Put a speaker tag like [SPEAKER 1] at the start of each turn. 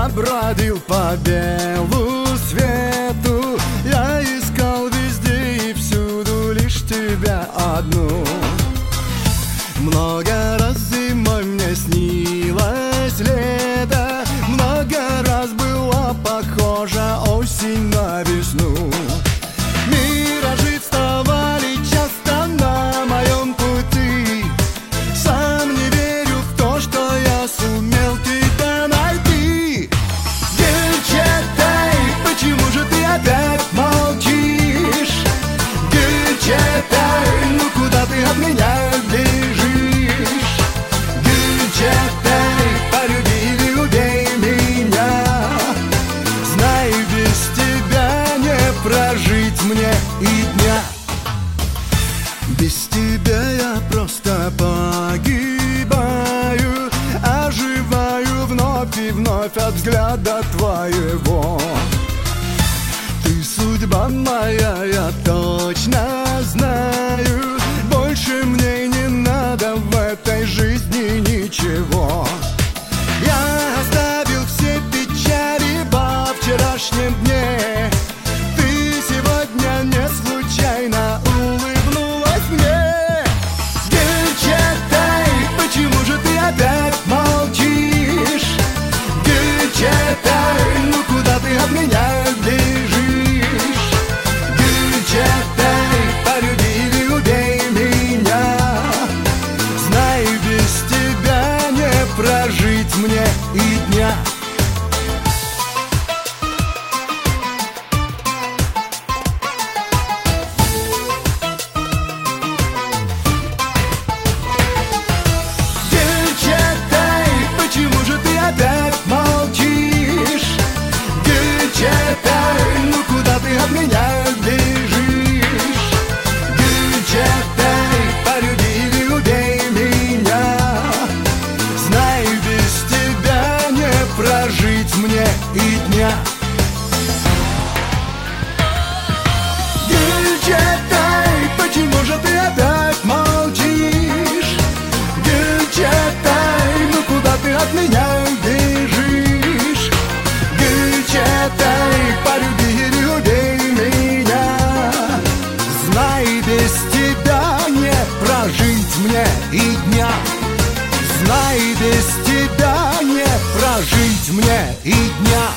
[SPEAKER 1] бродил по белу свету, я искал везде и всюду лишь тебя одну. Много раз зимой мне снилось лето, много раз была похожа осень на весну. Миражи вставали часто на моем пути, сам не верю в то, что я сумел тебя найти. Гюльчатай, почему же ты опять молчишь? Гюльчатай, ну куда ты от меня бежишь? Гюльчатай, полюби или убей меня. Знай, без тебя не прожить мне и дня. Без тебя я просто погибаю, оживаю вновь и вновь от взгляда твоего. Ты судьба моя, я точно знаю, больше мне не надо в этой жизни ничего. Я оставил все печали во вчерашнем дне, ты сегодня не случайно улыбнулась мне. Гюльчатай, почему же ты опять молчишь? Гюльчатай, ну куда ты от меня бежишь? Гюльчатай, полюби или убей меня. Знай, без тебя не прожить мне и дня. Гюльчатай, почему же ты опять молчишь? Гюльчатай, ну куда ты от меня бежишь? Гюльчатай, полюби или убей меня. Знай, без тебя не прожить мне и дня. Гюльчатай, почему же ты опять молчишь? Гюльчатай, ну куда ты от меня бежишь? Гюльчатай, полюби или убей меня. Знай, без тебя не прожить мне и дня. Знай, без тебя не прожить мне и дня.